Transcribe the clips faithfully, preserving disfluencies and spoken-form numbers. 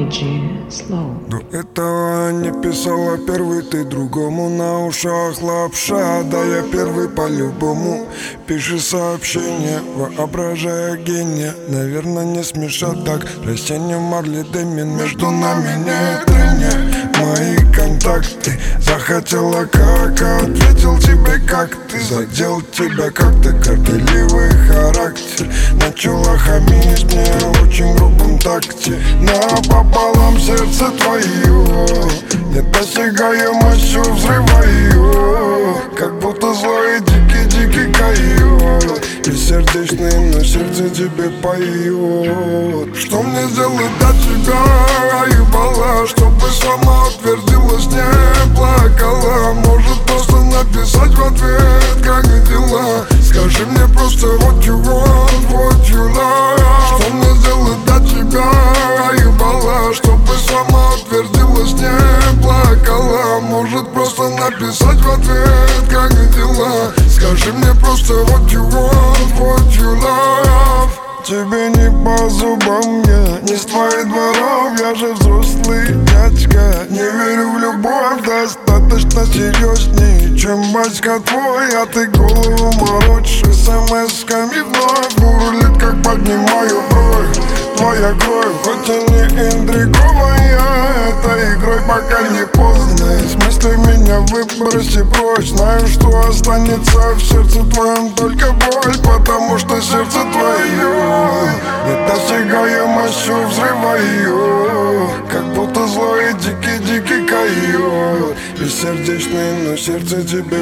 Energy Slow. До этого не писала первый, ты другому на ушах лапша. Да я первый по-любому. Пиши сообщение, воображая гения. Наверное, не смешат так. Растение Марли Дэмин, между нами нет трения. Мои контакты захотела как, ответил тебе как. Ты задел тебя как-то, горделивый характер. Начала хамить мне в очень грубом такте. Напополам сердце твое, недосягаемостью взрываю. Как будто злой дикий-дикий койот, бессердечный, но сердце тебе поет. Что мне сделать для тебя, ебала, чтобы сама утвердилась, не плакала? Может просто написать в ответ, как дела? Скажи мне просто what you want, what you love. Что мне сделать для тебя, ебала, чтобы сама утвердилась, не плакала? Может просто написать в ответ, как дела? Скажи мне просто what you want, what you love. Тебе не по зубам я, не с твоих дворов, я же взрослый дядька. Не верю в любовь, достаточно серьезней, чем батька твой. А ты голову морочишь смс-ками вновь. Бурлит, как поднимаю бровь твоя кровь, хоть и не интриговая этой игрой, пока не поздно. Из мыслей меня выброси прочь. Знаю, что останется в сердце твоем только боль, потому что сердце твое недосягаемостью взрываю. Как будто злой дикий-дикий койот, бессердечный, но сердце тебе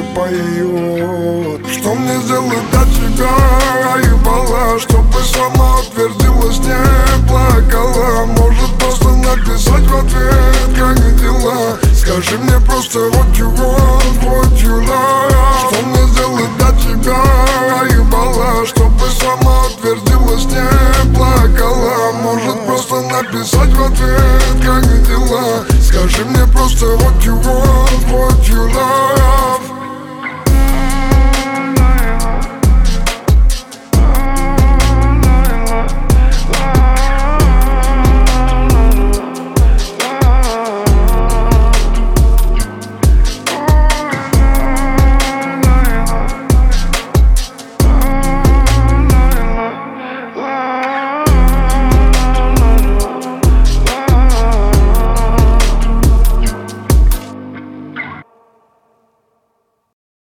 поет. Что мне сделать для тебя, ебала, чтобы сама утвердилась, не плакала? Может просто написать в ответ, как дела? Скажи мне просто what you want, what you love. Что мне сделать для тебя, ебала, чтобы сама утвердилась, не плакала? Может просто написать в ответ, как дела? Скажи мне просто what you want, what you love.